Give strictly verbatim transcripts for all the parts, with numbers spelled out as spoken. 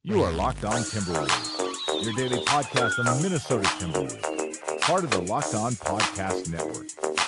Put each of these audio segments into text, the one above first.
You are Locked On Timberwolves, your daily podcast on the Minnesota Timberwolves, part of the Locked On Podcast Network.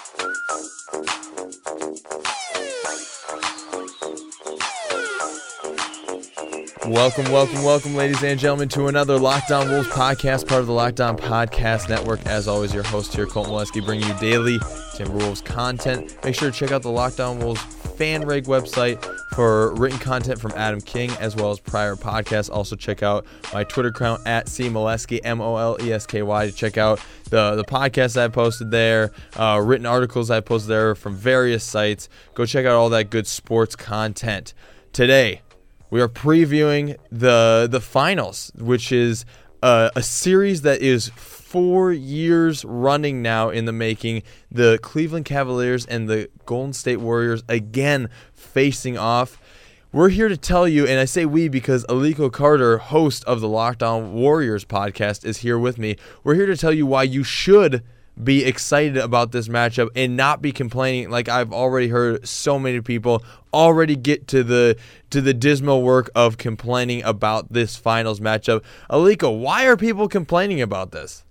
Welcome, welcome, welcome, ladies and gentlemen, to another Locked On Wolves podcast, part of the Locked On Podcast Network. As always, your host here, Colton Molesky, bringing you daily Timberwolves content. Make sure to check out the Locked On Wolves FanRag website for written content from Adam King, as well as prior podcasts. Also, check out my Twitter account at C Molesky, M O L E S K Y, to check out the, the podcasts I posted there, uh, written articles I posted there from various sites. Go check out all that good sports content. Today, we are previewing the the finals, which is uh, a series that is four years running now in the making. The Cleveland Cavaliers and the Golden State Warriors again facing off. We're here to tell you, and I say we because Aliko Carter, host of the Locked On Warriors podcast, is here with me. We're here to tell you why you should be excited about this matchup and not be complaining, like I've already heard so many people already get to the to the dismal work of complaining about this finals matchup. Aliko, why are people complaining about this?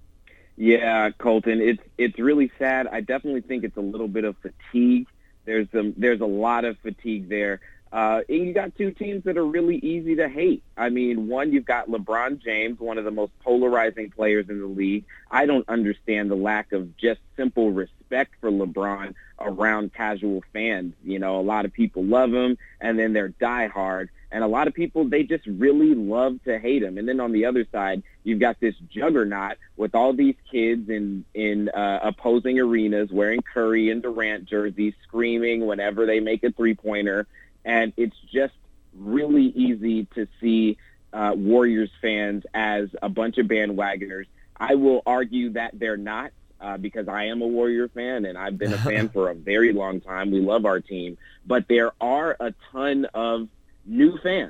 Yeah, Colton, it's it's really sad. I definitely think it's a little bit of fatigue. There's some, there's a lot of fatigue there. Uh, and you got two teams that are really easy to hate. I mean, one, you've got LeBron James, one of the most polarizing players in the league. I don't understand the lack of just simple respect for LeBron around casual fans. You know, a lot of people love him, and then they're diehard. And a lot of people, they just really love to hate him. And then on the other side, you've got this juggernaut with all these kids in, in uh, opposing arenas wearing Curry and Durant jerseys, screaming whenever they make a three-pointer. And it's just really easy to see uh, Warriors fans as a bunch of bandwagoners. I will argue that they're not uh, because I am a Warrior fan, and I've been a fan for a very long time. We love our team. But there are a ton of new fans,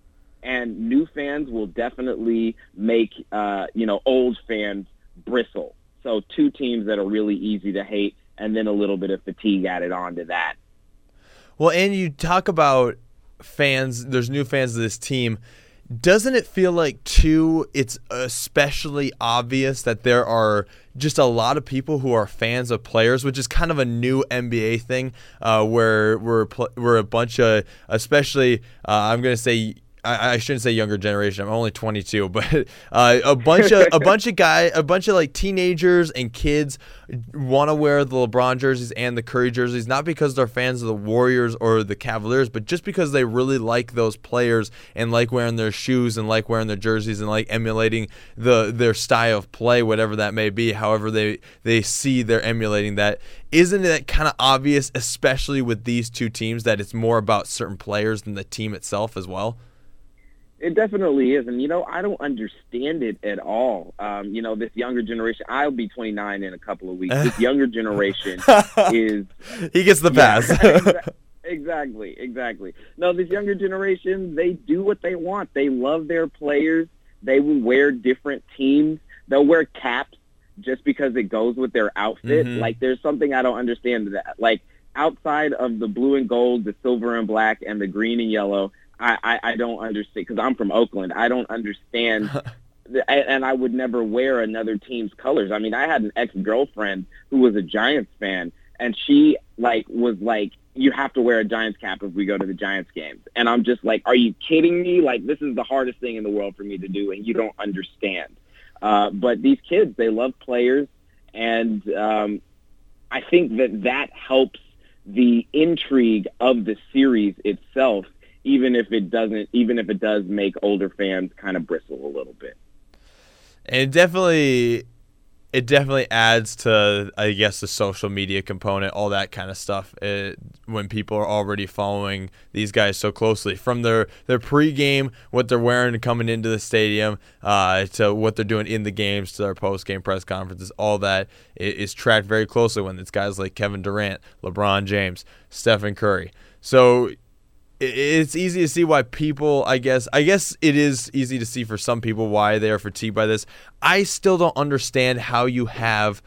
and new fans will definitely make, uh, you know, old fans bristle. So two teams that are really easy to hate, and then a little bit of fatigue added on to that. Well, and you talk about fans, there's new fans of this team. Doesn't it feel like, too, it's especially obvious that there are just a lot of people who are fans of players, which is kind of a new N B A thing, uh, where we're, we're a bunch of, especially, uh, I'm going to say, I, I shouldn't say younger generation. I'm only twenty-two, but uh, a bunch of a bunch of guy, a bunch of like teenagers and kids want to wear the LeBron jerseys and the Curry jerseys, not because they're fans of the Warriors or the Cavaliers, but just because they really like those players and like wearing their shoes and like wearing their jerseys and like emulating the their style of play, whatever that may be. However they they see they're emulating that. Isn't it kind of obvious, especially with these two teams, that it's more about certain players than the team itself as well? It definitely is. And, you know, I don't understand it at all. Um, you know, this younger generation, I'll be twenty-nine in a couple of weeks. This younger generation is... He gets the pass. Yeah, exactly, exactly. No, this younger generation, they do what they want. They love their players. They will wear different teams. They'll wear caps just because it goes with their outfit. Mm-hmm. Like, there's something I don't understand to that. Like, outside of the blue and gold, the silver and black, and the green and yellow, I, I, I don't understand, because I'm from Oakland. I don't understand, and I would never wear another team's colors. I mean, I had an ex-girlfriend who was a Giants fan, and she, like, was like, you have to wear a Giants cap if we go to the Giants games. And I'm just like, are you kidding me? Like, this is the hardest thing in the world for me to do, and you don't understand. Uh, but these kids, they love players, and um, I think that that helps the intrigue of the series itself, even if it doesn't, even if it does make older fans kind of bristle a little bit. And it definitely, it definitely adds to, I guess, the social media component, all that kind of stuff. It, when people are already following these guys so closely, from their their pregame, what they're wearing coming into the stadium, uh, to what they're doing in the games, to their post-game press conferences, all that is tracked very closely when it's guys like Kevin Durant, LeBron James, Stephen Curry. So it's easy to see why people, I guess, I guess it is easy to see for some people why they are fatigued by this. I still don't understand how you have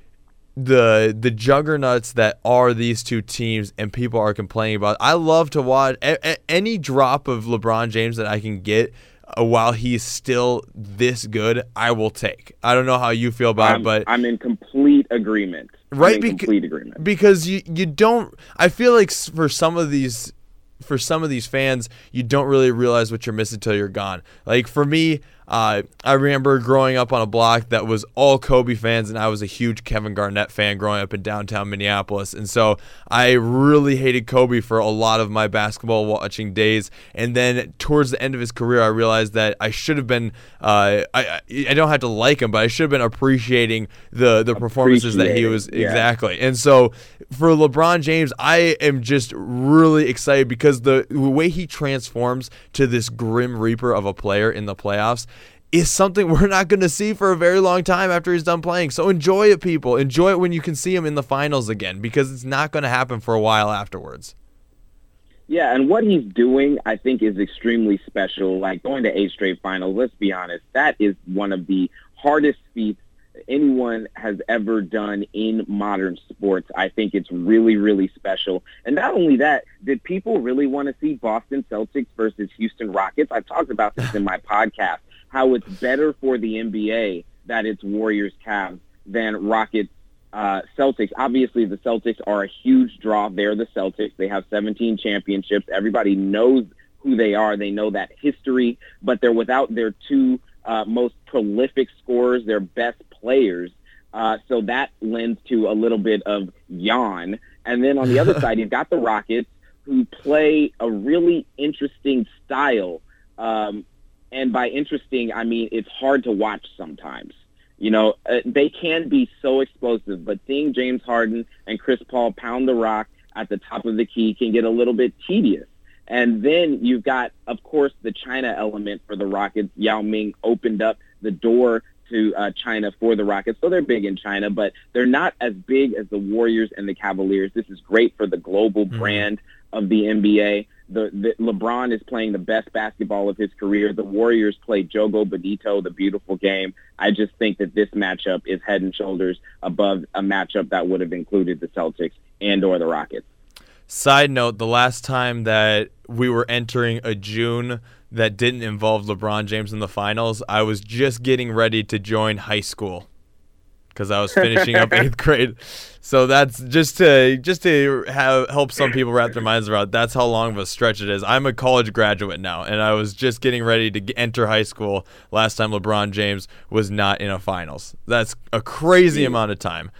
the the juggernauts that are these two teams and people are complaining about. I love to watch a, a, any drop of LeBron James that I can get uh, while he's still this good, I will take. I don't know how you feel about I'm, it, but I'm in complete agreement. Right, I'm in beca- complete agreement. Because you you don't. I feel like for some of these. For some of these fans, you don't really realize what you're missing until you're gone. Like for me, uh, I remember growing up on a block that was all Kobe fans, and I was a huge Kevin Garnett fan growing up in downtown Minneapolis. And so I really hated Kobe for a lot of my basketball watching days. And then towards the end of his career, I realized that I should have been, uh, I I don't have to like him, but I should have been appreciating the, the performances that he was, yeah. exactly. And so for LeBron James, I am just really excited because the way he transforms to this grim reaper of a player in the playoffs is something we're not going to see for a very long time after he's done playing. So enjoy it, people. Enjoy it when you can see him in the finals again, because it's not going to happen for a while afterwards. Yeah, and what he's doing, I think, is extremely special. Like going to eight straight finals, let's be honest, that is one of the hardest feats anyone has ever done in modern sports. I think it's really, really special. And not only that, did people really want to see Boston Celtics versus Houston Rockets? I've talked about this in my podcast, how it's better for the N B A that it's Warriors Cavs than Rockets uh, Celtics. Obviously, the Celtics are a huge draw. They're the Celtics. They have seventeen championships. Everybody knows who they are. They know that history, but they're without their two uh, most prolific scorers, their best players. Uh, so that lends to a little bit of yawn. And then on the other side, you've got the Rockets, who play a really interesting style. Um, and by interesting, I mean it's hard to watch sometimes. You know, uh, they can be so explosive, but seeing James Harden and Chris Paul pound the rock at the top of the key can get a little bit tedious. And then you've got, of course, the China element for the Rockets. Yao Ming opened up the door to uh, China for the Rockets. So they're big in China, but they're not as big as the Warriors and the Cavaliers. This is great for the global mm-hmm. brand of the N B A. The, the LeBron is playing the best basketball of his career. The Warriors play Jogo Bonito, the beautiful game. I just think that this matchup is head and shoulders above a matchup that would have included the Celtics and or the Rockets. Side note, the last time that we were entering a June that didn't involve LeBron James in the finals, I was just getting ready to join high school because I was finishing up eighth grade. So that's just to just to have help some people wrap their minds around. That's how long of a stretch it is. I'm a college graduate now, and I was just getting ready to enter high school last time LeBron James was not in a finals. That's a crazy amount of time.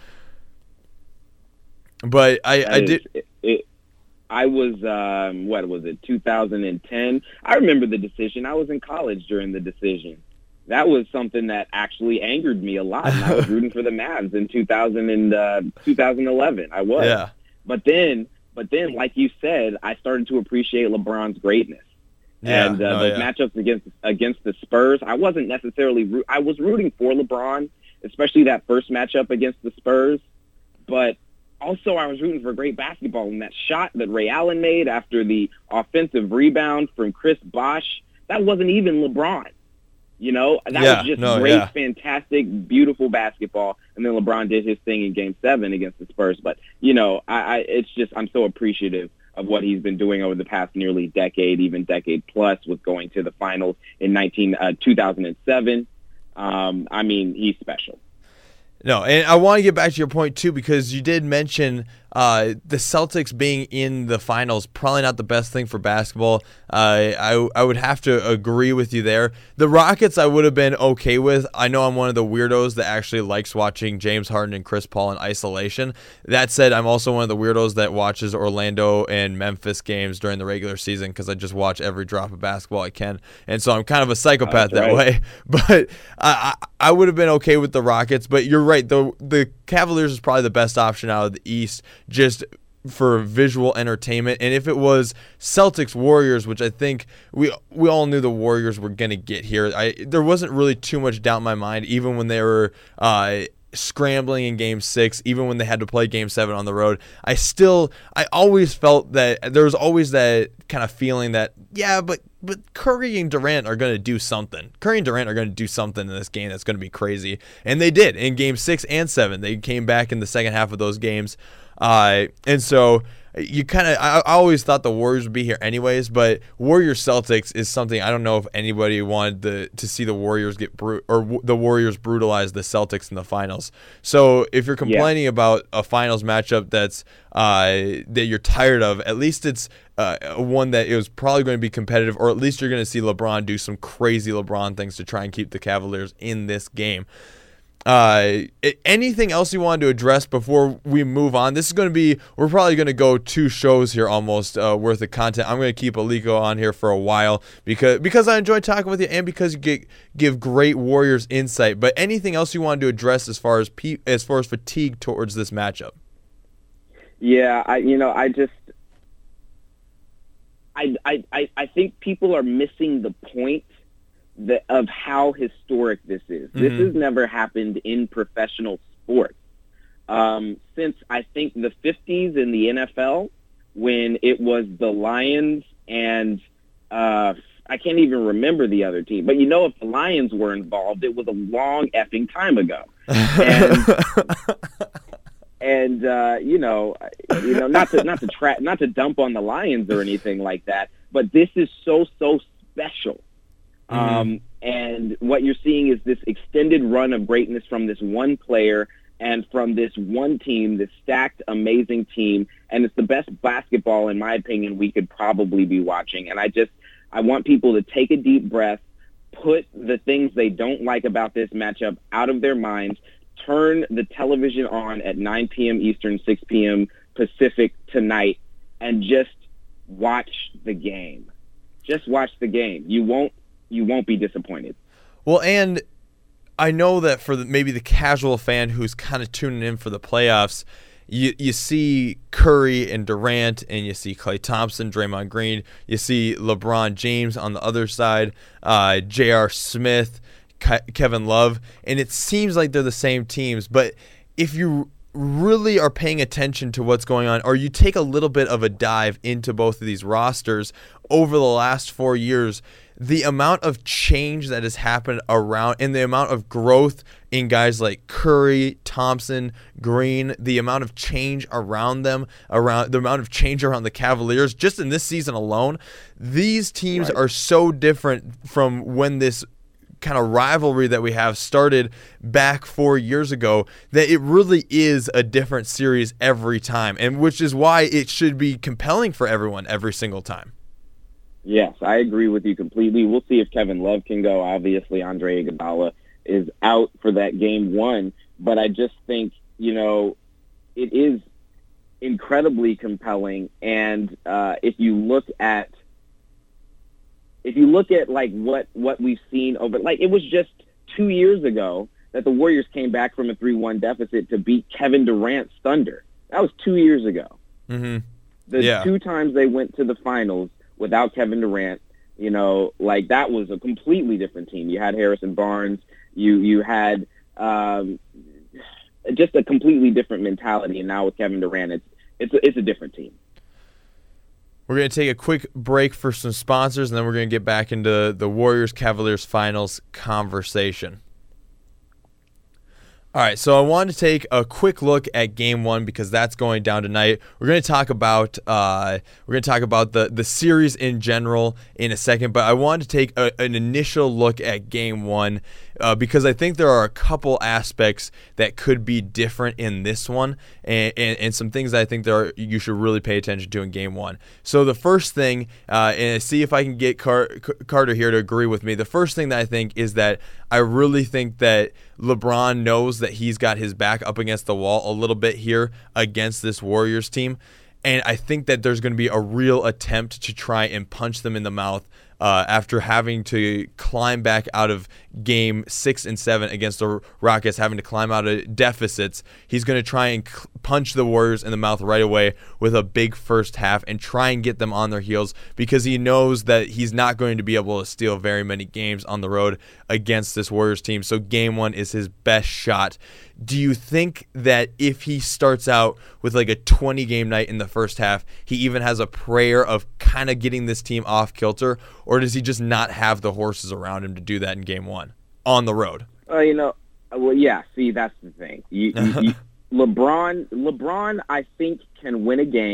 But I, I did. It, it, I was, um, what was it, two thousand ten? I remember the decision. I was in college during the decision. That was something that actually angered me a lot. And I was rooting for the Mavs in two thousand and, uh, two thousand eleven. I was. Yeah. But then, but then, like you said, I started to appreciate LeBron's greatness. Yeah, and uh, no, the yeah. matchups against against the Spurs, I wasn't necessarily root- – I was rooting for LeBron, especially that first matchup against the Spurs. But also I was rooting for great basketball. And that shot that Ray Allen made after the offensive rebound from Chris Bosh, that wasn't even LeBron. You know, that yeah, was just no, great, yeah. fantastic, beautiful basketball. And then LeBron did his thing in Game Seven against the Spurs. But you know, I, I it's just I'm so appreciative of what he's been doing over the past nearly decade, even decade plus, with going to the finals in nineteen uh, two thousand seven. Um, I mean, he's special. No, and I want to get back to your point too, because you did mention uh, the Celtics being in the finals, probably not the best thing for basketball. Uh, I I would have to agree with you there. The Rockets I would have been okay with. I know I'm one of the weirdos that actually likes watching James Harden and Chris Paul in isolation. That said, I'm also one of the weirdos that watches Orlando and Memphis games during the regular season because I just watch every drop of basketball I can. And so I'm kind of a psychopath oh, that right. way. But I, I, I would have been okay with the Rockets. But you're right. The, the Cavaliers is probably the best option out of the East, just for visual entertainment. And if it was Celtics Warriors, which I think we we all knew the Warriors were going to get here, I there wasn't really too much doubt in my mind, even when they were uh, scrambling in Game Six, even when they had to play Game Seven on the road. I still, I always felt that there was always that kind of feeling that, yeah, but but Curry and Durant are going to do something. Curry and Durant are going to do something in this game that's going to be crazy. And they did in Game six and seven. They came back in the second half of those games. Uh, and so you kind of I, I always thought the Warriors would be here anyways, but Warriors Celtics is something I don't know if anybody wanted the, to see the Warriors get bru- or w- the Warriors brutalize the Celtics in the finals. So if you're complaining yeah. about a finals matchup that's uh, that you're tired of, at least it's uh, one that it was probably going to be competitive, or at least you're going to see LeBron do some crazy LeBron things to try and keep the Cavaliers in this game. Uh, anything else you wanted to address before we move on? This is going to be, we're probably going to go two shows here almost uh, worth of content. I'm going to keep Aliko on here for a while because because I enjoy talking with you and because you get, give great Warriors insight. But anything else you wanted to address as far as pe- as far as fatigue towards this matchup? Yeah, I you know I just I I I think people are missing the point. The, of how historic this is. Mm-hmm. This has never happened in professional sports. Um, since, I think, the fifties in the N F L, when it was the Lions and uh, I can't even remember the other team. But, you know, if the Lions were involved, it was a long effing time ago. And, and uh, you know, you know, not to, not to, tra- not to dump on the Lions or anything like that, but this is so, so special. Um, and what you're seeing is this extended run of greatness from this one player and from this one team, this stacked, amazing team. And it's the best basketball, in my opinion, we could probably be watching. And I just, I want people to take a deep breath, put the things they don't like about this matchup out of their minds, turn the television on at nine p.m. Eastern, six p.m. Pacific tonight, and just watch the game. Just watch the game. You won't, you won't be disappointed. Well, and I know that for the, maybe the casual fan who's kind of tuning in for the playoffs, you you see Curry and Durant, and you see Klay Thompson, Draymond Green, you see LeBron James on the other side, uh, J R. Smith, Ke- Kevin Love, and it seems like they're the same teams. But if you really are paying attention to what's going on, or you take a little bit of a dive into both of these rosters over the last four years, the amount of change that has happened around and the amount of growth in guys like Curry, Thompson, Green, the amount of change around them, around the amount of change around the Cavaliers, just in this season alone, these teams right. are so different from when this kind of rivalry that we have started back four years ago that it really is a different series every time, and which is why it should be compelling for everyone every single time. Yes, I agree with you completely. We'll see if Kevin Love can go. Obviously, Andre Iguodala is out for that game one, but I just think, you know, it is incredibly compelling. And uh, if you look at, if you look at like what, what we've seen over, like it was just two years ago that the Warriors came back from a three one deficit to beat Kevin Durant's Thunder. That was two years ago. Mm-hmm. The yeah. two times they went to the finals without Kevin Durant, you know, like that was a completely different team. You had Harrison Barnes, you you had um, just a completely different mentality, and now with Kevin Durant, it's it's a, it's a different team. We're going to take a quick break for some sponsors, and then we're going to get back into the Warriors-Cavaliers finals conversation. All right, so I wanted to take a quick look at Game One because that's going down tonight. We're going to talk about uh, we're going to talk about the the series in general in a second, but I wanted to take a, an initial look at Game One uh, because I think there are a couple aspects that could be different in this one, and, and, and some things that I think there are, you should really pay attention to in Game One. So the first thing, uh, and see if I can get Car- Carter here to agree with me. The first thing that I think is that I really think that LeBron knows that he's got his back up against the wall a little bit here against this Warriors team. And I think that there's going to be a real attempt to try and punch them in the mouth uh, after having to climb back out of game six and seven against the Rockets, having to climb out of deficits. He's going to try and punch the Warriors in the mouth right away with a big first half and try and get them on their heels because he knows that he's not going to be able to steal very many games on the road against this Warriors team. So game one is his best shot. Do you think that if he starts out with like a twenty game night in the first half, he even has a prayer of kind of getting this team off kilter, or does he just not have the horses around him to do that in game one on the road? Uh, you know, well, yeah, see, that's the thing. You, you, you, LeBron, LeBron, I think, can win a game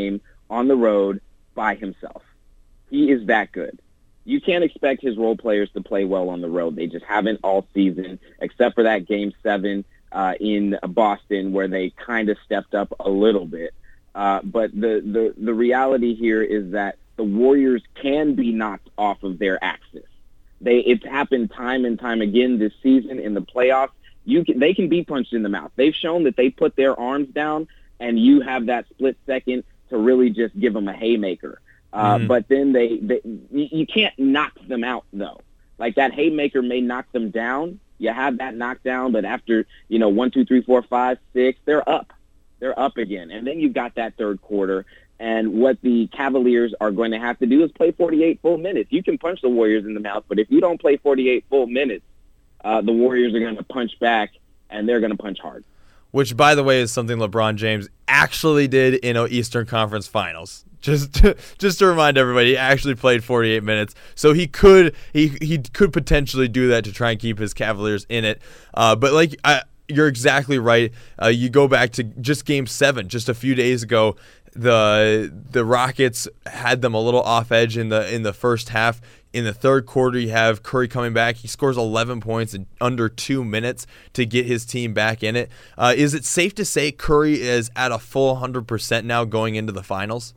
on the road by himself. He is that good. You can't expect his role players to play well on the road. They just haven't all season, except for that game seven uh, in Boston where they kind of stepped up a little bit. Uh, but the, the, the reality here is that the Warriors can be knocked off of their axis. They It's happened time and time again this season in the playoffs. You can, they can be punched in the mouth. They've shown that they put their arms down, and you have that split second to really just give them a haymaker. Uh, mm-hmm. But then they, they, you can't knock them out, though. Like, that haymaker may knock them down. You have that knockdown, but after, you know, one, two, three, four, five, six, they're up. They're up again. And then you've got that third quarter. And what the Cavaliers are going to have to do is play forty-eight full minutes. You can punch the Warriors in the mouth, but if you don't play forty-eight full minutes, uh, the Warriors are going to punch back, and they're going to punch hard. Which, by the way, is something LeBron James actually did in an Eastern Conference Finals. Just to, just to remind everybody, he actually played forty-eight minutes, so he could he he could potentially do that to try and keep his Cavaliers in it. Uh, but like I, you're exactly right. Uh, you go back to just Game Seven, just a few days ago. The the Rockets had them a little off edge in the in the first half. In the third quarter, you have Curry coming back. He scores eleven points in under two minutes to get his team back in it. Uh, is it safe to say Curry is at a full one hundred percent now going into the finals?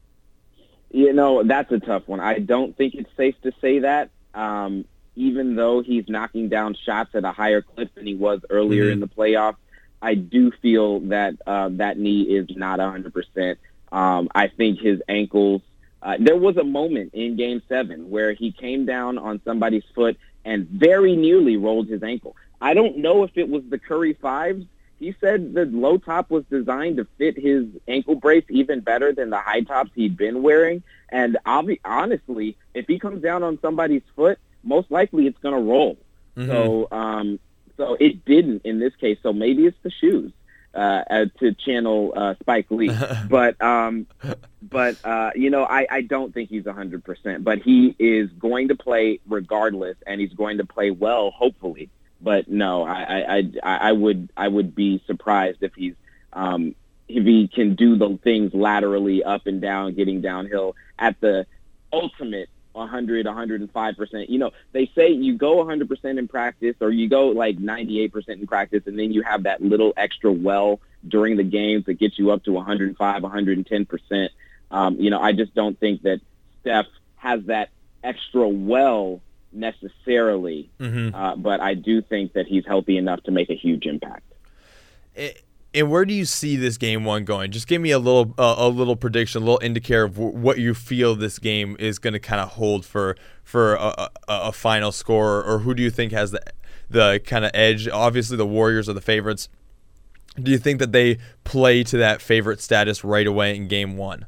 You know, that's a tough one. I don't think it's safe to say that, um, even though he's knocking down shots at a higher clip than he was earlier mm-hmm. in the playoffs. I do feel that uh, that knee is not one hundred percent. Um, I think his ankles, uh, there was a moment in Game seven where he came down on somebody's foot and very nearly rolled his ankle. I don't know if it was the Curry fives. He said the low top was designed to fit his ankle brace even better than the high tops he'd been wearing. And obvi- honestly, if he comes down on somebody's foot, most likely it's going to roll. Mm-hmm. So um, so it didn't in this case. So maybe it's the shoes. Uh, uh, to channel uh, Spike Lee, but um, but uh, you know I, I don't think he's one hundred percent. But he is going to play regardless, and he's going to play well, hopefully. But no, I I, I, I would I would be surprised if he's um, if he can do the things laterally up and down, getting downhill at the ultimate one hundred, one hundred five percent. You know, they say you go one hundred percent in practice, or you go like ninety-eight percent in practice, and then you have that little extra well during the games that gets you up to one hundred five, one hundred ten percent. Um, you know, I just don't think that Steph has that extra well necessarily, mm-hmm. uh, but I do think that he's healthy enough to make a huge impact. It- And where do you see this game one going? Just give me a little uh, a little prediction, a little indicator of w- what you feel this game is going to kind of hold for for a, a, a final score, or who do you think has the the kind of edge? Obviously, the Warriors are the favorites. Do you think that they play to that favorite status right away in game one?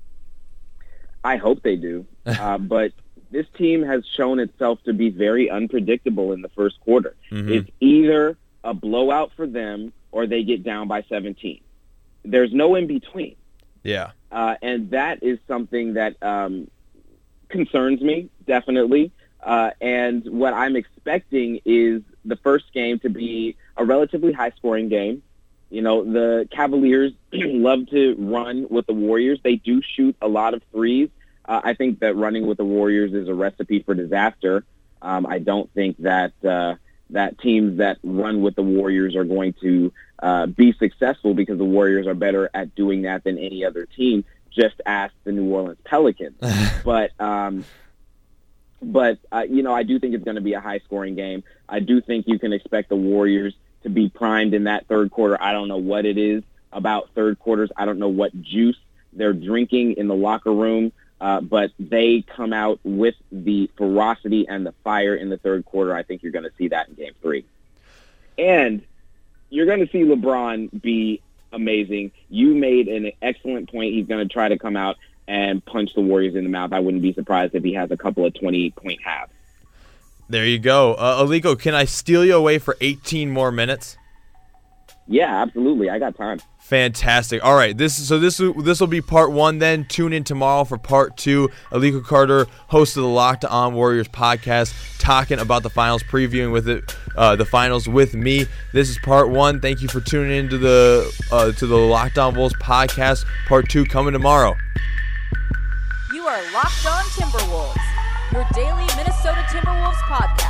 I hope they do, uh, but this team has shown itself to be very unpredictable in the first quarter. Mm-hmm. It's either a blowout for them, or they get down by seventeen. There's no in between. Yeah. Uh, and that is something that um, concerns me, definitely. Uh, and what I'm expecting is the first game to be a relatively high-scoring game. You know, the Cavaliers love to run with the Warriors. They do shoot a lot of threes. Uh, I think that running with the Warriors is a recipe for disaster. Um, I don't think that uh, that teams that run with the Warriors are going to uh, be successful, because the Warriors are better at doing that than any other team. Just ask the New Orleans Pelicans. but, um, but uh, you know, I do think it's going to be a high-scoring game. I do think you can expect the Warriors to be primed in that third quarter. I don't know what it is about third quarters. I don't know what juice they're drinking in the locker room. Uh, but they come out with the ferocity and the fire in the third quarter. I think you're going to see that in game three. And you're going to see LeBron be amazing. You made an excellent point. He's going to try to come out and punch the Warriors in the mouth. I wouldn't be surprised if he has a couple of twenty-point halves. There you go. Uh, Aliko, can I steal you away for eighteen more minutes? Yeah, absolutely. I got time. Fantastic. All right, this so this this will be part one. Then tune in tomorrow for part two. Aliko Carter, host of the Locked On Warriors podcast, talking about the finals, previewing with it uh, the finals with me. This is part one. Thank you for tuning into the uh, to the Locked On Wolves podcast. Part two coming tomorrow. You are Locked On Timberwolves, your daily Minnesota Timberwolves podcast.